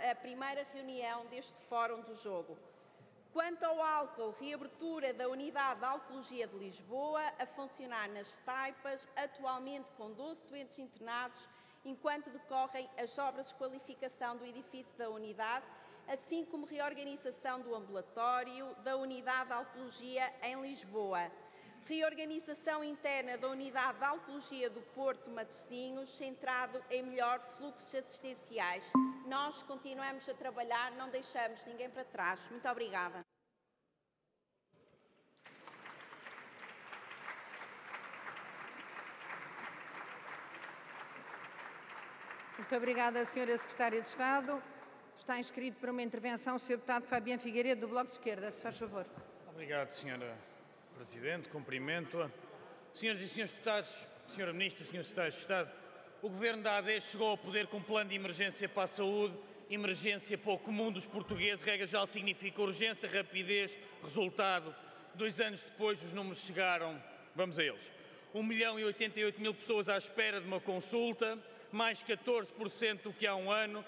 a primeira reunião deste Fórum do Jogo. Quanto ao álcool, reabertura da Unidade de Alcoologia de Lisboa a funcionar nas Taipas, atualmente com 12 doentes internados, enquanto decorrem as obras de qualificação do edifício da unidade, assim como reorganização do ambulatório da Unidade de Alcoologia em Lisboa. Reorganização interna da Unidade de Alcoologia do Porto Matosinhos, centrado em melhor fluxos assistenciais. Nós continuamos a trabalhar, não deixamos ninguém para trás. Muito obrigada. Muito obrigada, Sra. Secretária de Estado. Está inscrito para uma intervenção o Sr. Deputado Fabiano Figueiredo, do Bloco de Esquerda. Se faz favor. Obrigado, Sra. Presidente. Cumprimento-a. Senhoras e Senhores Deputados, Sra. Ministra, Sr. Secretário de Estado, o Governo da AD chegou ao poder com um plano de emergência para a saúde, emergência para o comum dos portugueses. Regra geral significa urgência, rapidez, resultado. 2 anos depois, os números chegaram. Vamos a eles. 1.088.000 pessoas à espera de uma consulta, mais 14% do que há um ano,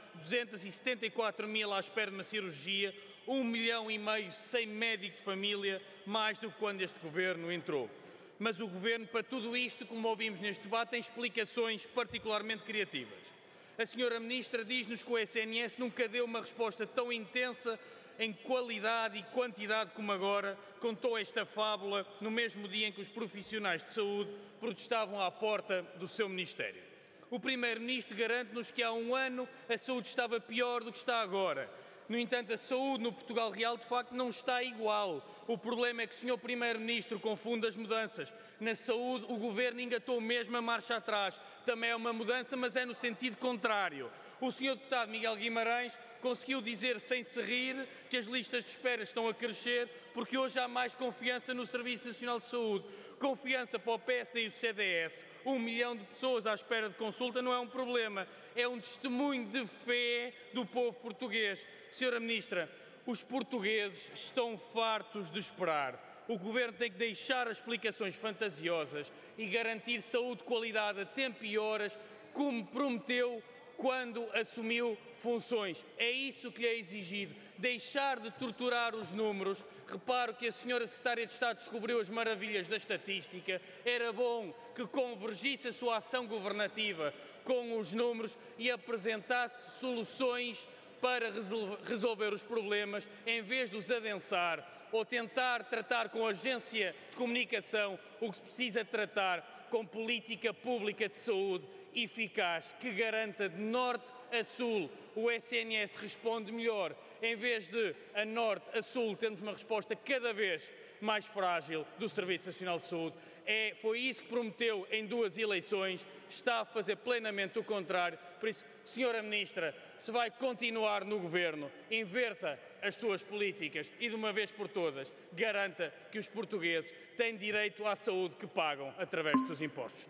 274.000 à espera de uma cirurgia, 1,5 milhão sem médico de família, mais do que quando este Governo entrou. Mas o Governo, para tudo isto, como ouvimos neste debate, tem explicações particularmente criativas. A Sra. Ministra diz-nos que o SNS nunca deu uma resposta tão intensa em qualidade e quantidade como agora, contou esta fábula no mesmo dia em que os profissionais de saúde protestavam à porta do seu Ministério. O Primeiro-Ministro garante-nos que há um ano a saúde estava pior do que está agora. No entanto, a saúde no Portugal real, de facto, não está igual. O problema é que o Sr. Primeiro-Ministro confunde as mudanças. Na saúde, o Governo engatou mesmo a marcha atrás. Também é uma mudança, mas é no sentido contrário. O Sr. Deputado Miguel Guimarães conseguiu dizer, sem se rir, que as listas de espera estão a crescer porque hoje há mais confiança no Serviço Nacional de Saúde. Confiança para o PSD e o CDS. 1 milhão de pessoas à espera de consulta não é um problema, é um testemunho de fé do povo português. Sra. Ministra, os portugueses estão fartos de esperar. O Governo tem que deixar as explicações fantasiosas e garantir saúde de qualidade a tempo e horas, como prometeu quando assumiu funções. É isso que lhe é exigido. Deixar de torturar os números. Reparo que a Sra. Secretária de Estado descobriu as maravilhas da estatística. Era bom que convergisse a sua ação governativa com os números e apresentasse soluções para resolver os problemas, em vez de os adensar ou tentar tratar com a agência de comunicação o que se precisa tratar com política pública de saúde eficaz, que garanta de norte a sul. O SNS responde melhor. Em vez de a norte a sul termos uma resposta cada vez mais frágil do Serviço Nacional de Saúde. Foi isso que prometeu em 2 eleições, está a fazer plenamente o contrário. Por isso, Sra. Ministra, se vai continuar no Governo, inverta as suas políticas e, de uma vez por todas, garanta que os portugueses têm direito à saúde que pagam através dos seus impostos.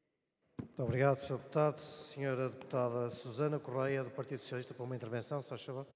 Muito obrigado, Sr. Deputado. Senhora Deputada Susana Correia, do Partido Socialista, para uma intervenção, se faz favor.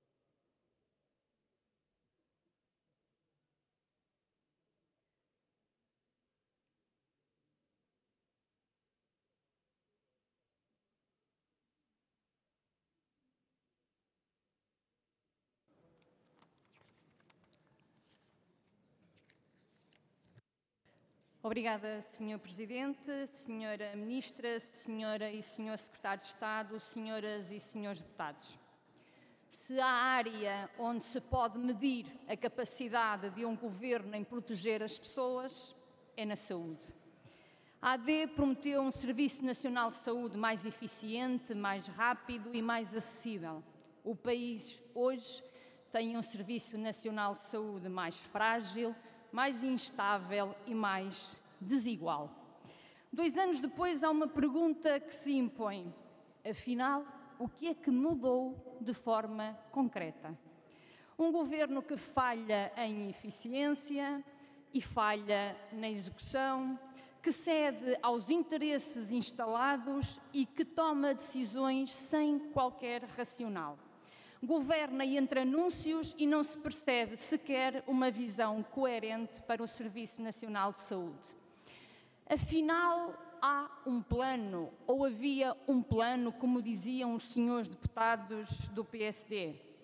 Obrigada, Sr. Presidente, Sra. Ministra, Sra. e Sr. Secretário de Estado, Sras. e Srs. Deputados. Se há área onde se pode medir a capacidade de um Governo em proteger as pessoas, é na saúde. A AD prometeu um Serviço Nacional de Saúde mais eficiente, mais rápido e mais acessível. O país hoje tem um Serviço Nacional de Saúde mais frágil, mais instável e mais desigual. 2 anos depois, há uma pergunta que se impõe. Afinal, o que é que mudou de forma concreta? Um Governo que falha em eficiência e falha na execução, que cede aos interesses instalados e que toma decisões sem qualquer racional. Governa entre anúncios e não se percebe sequer uma visão coerente para o Serviço Nacional de Saúde. Afinal, há um plano, ou havia um plano, como diziam os senhores deputados do PSD.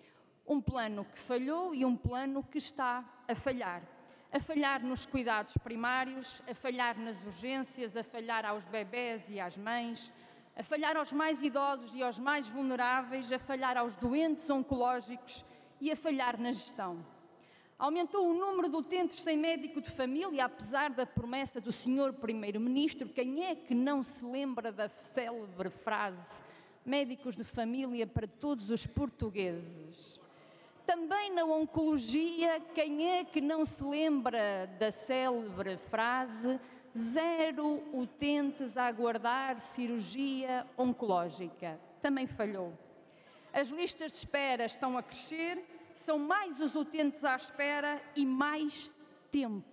Um plano que falhou e um plano que está a falhar. A falhar nos cuidados primários, a falhar nas urgências, a falhar aos bebés e às mães, a falhar aos mais idosos e aos mais vulneráveis, a falhar aos doentes oncológicos e a falhar na gestão. Aumentou o número de utentes sem médico de família, apesar da promessa do Sr. Primeiro-Ministro. Quem é que não se lembra da célebre frase médicos de família para todos os portugueses? Também na oncologia, quem é que não se lembra da célebre frase 0 utentes a aguardar cirurgia oncológica? Também falhou. As listas de espera estão a crescer, são mais os utentes à espera e mais tempo.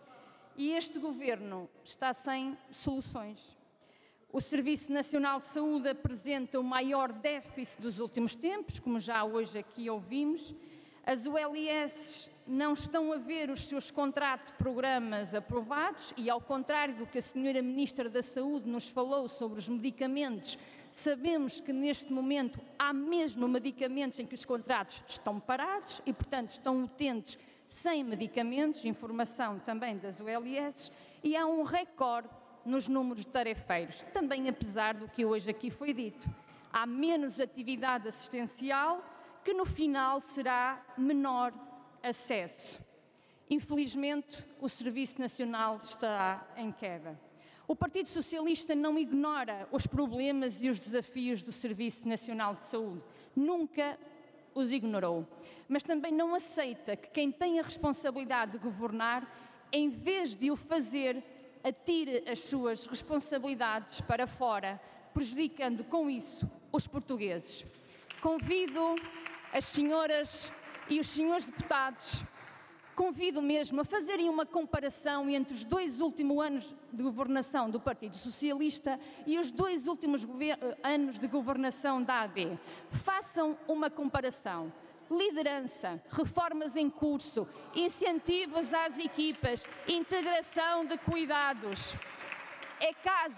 E este governo está sem soluções. O Serviço Nacional de Saúde apresenta o maior déficit dos últimos tempos, como já hoje aqui ouvimos. As ULS não estão a ver os seus contratos-programas aprovados e, ao contrário do que a Sra. Ministra da Saúde nos falou sobre os medicamentos, sabemos que neste momento há mesmo medicamentos em que os contratos estão parados e, portanto, estão utentes sem medicamentos, informação também das ULS, e há um recorde nos números de tarefeiros, também apesar do que hoje aqui foi dito. Há menos atividade assistencial, que no final será menor acesso. Infelizmente, o Serviço Nacional está em queda. O Partido Socialista não ignora os problemas e os desafios do Serviço Nacional de Saúde. Nunca os ignorou. Mas também não aceita que quem tem a responsabilidade de governar, em vez de o fazer, atire as suas responsabilidades para fora, prejudicando com isso os portugueses. Convido as senhoras e os senhores deputados, convido mesmo a fazerem uma comparação entre os 2 últimos anos de governação do Partido Socialista e os 2 últimos anos de governação da AD. Façam uma comparação. Liderança, reformas em curso, incentivos às equipas, integração de cuidados. É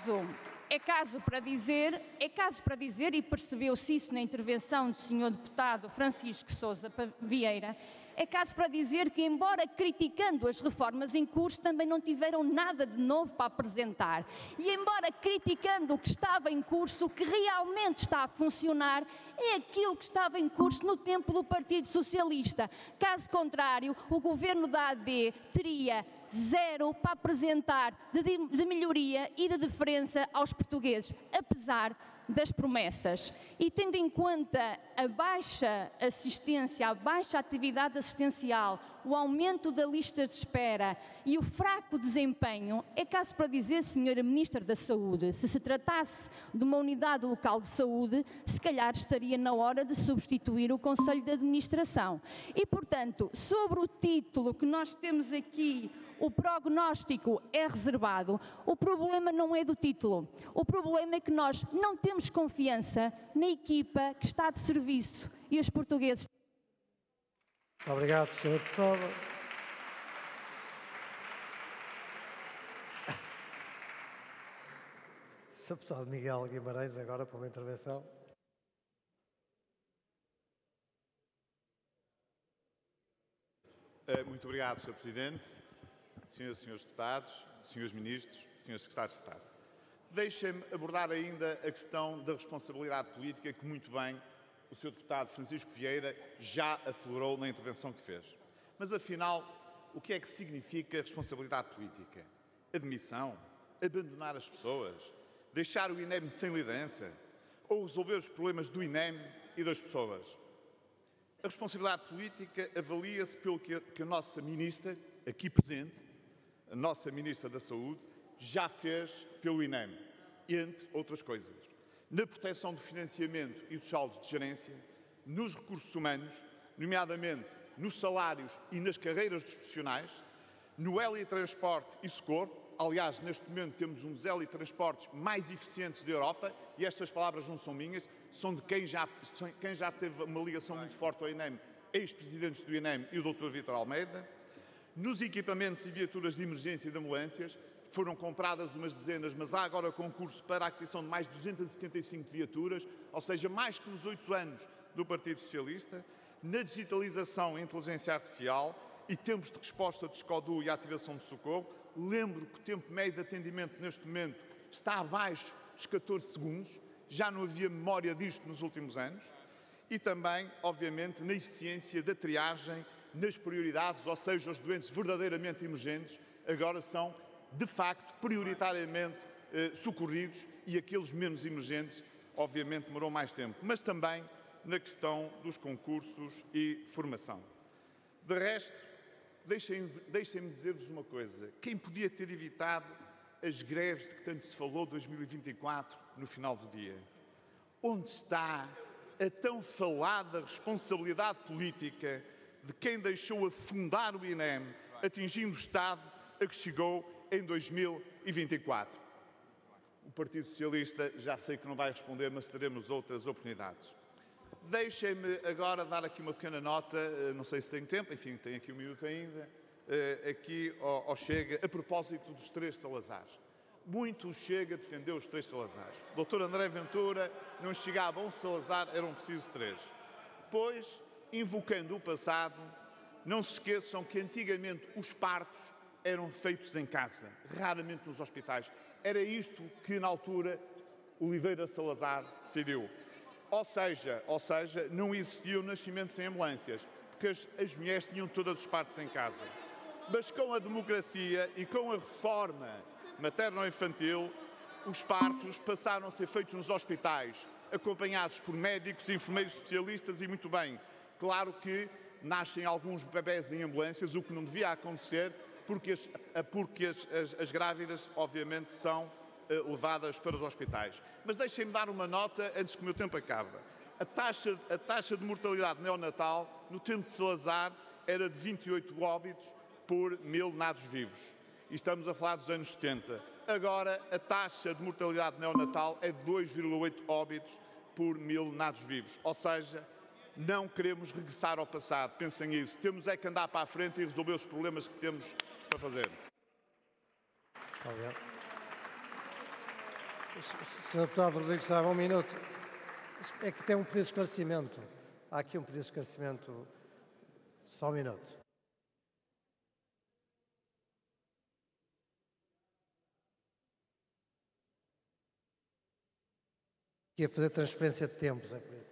caso para dizer, e percebeu-se isso na intervenção do Sr. Deputado Francisco Sousa Vieira, é caso para dizer que, embora criticando as reformas em curso, também não tiveram nada de novo para apresentar. E embora criticando o que estava em curso, o que realmente está a funcionar é aquilo que estava em curso no tempo do Partido Socialista. Caso contrário, o governo da AD teria 0 para apresentar de melhoria e de diferença aos portugueses, apesar das promessas. E tendo em conta a baixa assistência, a baixa atividade assistencial, o aumento da lista de espera e o fraco desempenho, é caso para dizer, Sra. Ministra da Saúde, se tratasse de uma unidade local de saúde, se calhar estaria na hora de substituir o Conselho de Administração. E, portanto, sobre o título que nós temos aqui, o prognóstico é reservado, o problema não é do título. O problema é que nós não temos confiança na equipa que está de serviço e os portugueses. Obrigado, Sr. Deputado. Sr. Deputado Miguel Guimarães, agora para uma intervenção. Muito obrigado, Sr. Presidente. Senhoras e senhores deputados, senhores ministros, senhores secretários de Estado. Deixem-me abordar ainda a questão da responsabilidade política que muito bem o Sr. Deputado Francisco Vieira já aflorou na intervenção que fez. Mas, afinal, o que é que significa responsabilidade política? Admissão? Abandonar as pessoas? Deixar o INEM sem liderança? Ou resolver os problemas do INEM e das pessoas? A responsabilidade política avalia-se pelo que a nossa Ministra, aqui presente, a nossa Ministra da Saúde, já fez pelo INEM, entre outras coisas. Na proteção do financiamento e dos saldos de gerência, nos recursos humanos, nomeadamente nos salários e nas carreiras dos profissionais, no heliotransporte e socorro. Aliás, neste momento temos um dos heliotransportes mais eficientes da Europa, e estas palavras não são minhas, são de quem já teve uma ligação muito forte ao INEM, ex-presidentes do INEM e o Dr. Vítor Almeida. Nos equipamentos e viaturas de emergência e de ambulâncias, foram compradas umas dezenas, mas há agora concurso para a aquisição de mais 275 viaturas, ou seja, mais que nos 8 anos do Partido Socialista, na digitalização e inteligência artificial e tempos de resposta de SCODU e ativação de socorro. Lembro que o tempo médio de atendimento neste momento está abaixo dos 14 segundos, já não havia memória disto nos últimos anos. E também, obviamente, na eficiência da triagem, nas prioridades, ou seja, os doentes verdadeiramente emergentes agora são, de facto, prioritariamente socorridos e aqueles menos emergentes, obviamente, demoram mais tempo. Mas também na questão dos concursos e formação. De resto, deixem-me dizer-vos uma coisa. Quem podia ter evitado as greves de que tanto se falou, 2024, no final do dia? Onde está a tão falada responsabilidade política de quem deixou afundar o INEM, atingindo o estado a que chegou em 2024? O Partido Socialista já sei que não vai responder, mas teremos outras oportunidades. Deixem-me agora dar aqui uma pequena nota, não sei se tenho tempo, enfim, tenho aqui um minuto ainda, aqui ao Chega, a propósito dos 3 Salazares. Muito Chega defendeu os 3 Salazares. O Dr. André Ventura não chegava a um Salazar, eram precisos 3. Pois, invocando o passado, não se esqueçam que antigamente os partos eram feitos em casa, raramente nos hospitais. Era isto que, na altura, Oliveira Salazar decidiu. Ou seja, não existiam nascimentos em ambulâncias, porque as mulheres tinham todas os partos em casa. Mas com a democracia e com a reforma materno-infantil, os partos passaram a ser feitos nos hospitais, acompanhados por médicos e enfermeiros especialistas, e muito bem. Claro que nascem alguns bebés em ambulâncias, o que não devia acontecer, porque as grávidas, obviamente, são levadas para os hospitais. Mas deixem-me dar uma nota antes que o meu tempo acabe. A taxa de mortalidade neonatal, no tempo de Salazar, era de 28 óbitos por 1000 nados vivos. E estamos a falar dos anos 70. Agora, a taxa de mortalidade neonatal é de 2,8 óbitos por 1000 nados vivos. Ou seja, não queremos regressar ao passado. Pensem nisso. Temos é que andar para a frente e resolver os problemas que temos para fazer. Obrigado. O Sr. Deputado Rodrigues Sarra, um minuto. É que tem um pedido de esclarecimento. Há aqui um pedido de esclarecimento. Só um minuto. Aqui a fazer transferência de tempos, é por isso.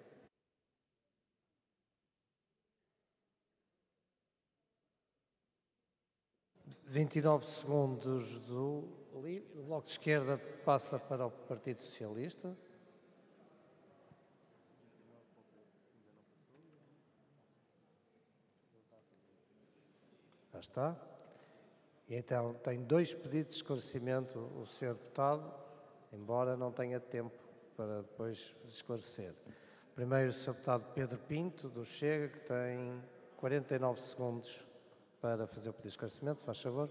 ...29 segundos do Bloco de Esquerda passa para o Partido Socialista. Já está. E então tem 2 pedidos de esclarecimento o Sr. Deputado, embora não tenha tempo para depois esclarecer. Primeiro o Sr. Deputado Pedro Pinto, do Chega, que tem 49 segundos para fazer o pedido de esclarecimento. Faz favor.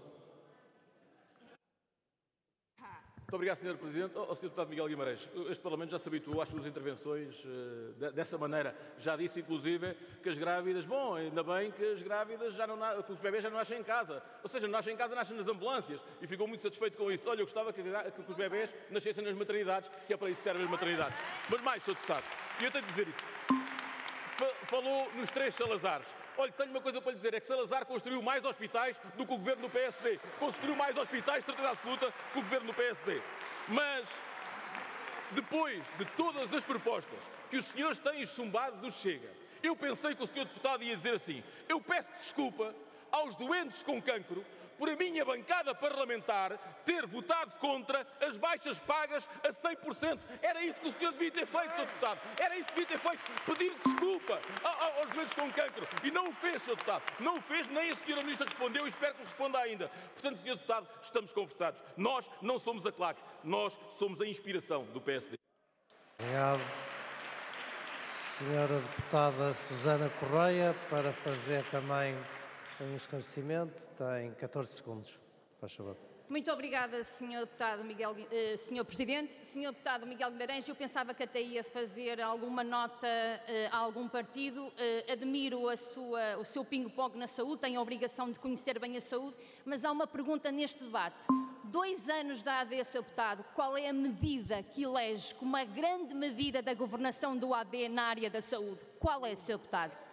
Muito obrigado, Sr. Presidente. Sr. Deputado Miguel Guimarães, este Parlamento já se habituou às suas intervenções dessa maneira. Já disse, inclusive, que as grávidas, bom, ainda bem que as grávidas que os bebés já não nascem em casa. Ou seja, não nascem em casa, nascem nas ambulâncias. E ficou muito satisfeito com isso. Olha, eu gostava que os bebés nascessem nas maternidades, que é para isso que servem as maternidades. Mas mais, Sr. Deputado, e eu tenho de dizer isso. Falou nos 3 Salazares. Olha, tenho uma coisa para lhe dizer, é que Salazar construiu mais hospitais do que o governo do PSD. Construiu mais hospitais, certeza absoluta, que o governo do PSD. Mas, depois de todas as propostas que os senhores têm chumbado do Chega, eu pensei que o senhor deputado ia dizer assim: eu peço desculpa aos doentes com cancro por a minha bancada parlamentar ter votado contra as baixas pagas a 100%. Era isso que o senhor devia ter feito, Sr. Deputado. Era isso que devia ter feito. Pedir desculpa aos doentes com cancro. E não o fez, Sr. Deputado. Não o fez, nem a Sra. Ministra respondeu e espero que me responda ainda. Portanto, Sr. Deputado, estamos conversados. Nós não somos a claque. Nós somos a inspiração do PSD. Obrigado. Senhora Deputada Susana Correia, para fazer também um esclarecimento, tem 14 segundos. Faz favor. Muito obrigada, Sr. Deputado Sr. Presidente. Sr. Deputado Miguel Guimarães, eu pensava que até ia fazer alguma nota a algum partido. Admiro o seu pingo-pongo na saúde, tenho a obrigação de conhecer bem a saúde, mas há uma pergunta neste debate. 2 anos da AD, Sr. Deputado, qual é a medida que elege como a grande medida da governação do AD na área da saúde? Qual é, Sr. Deputado?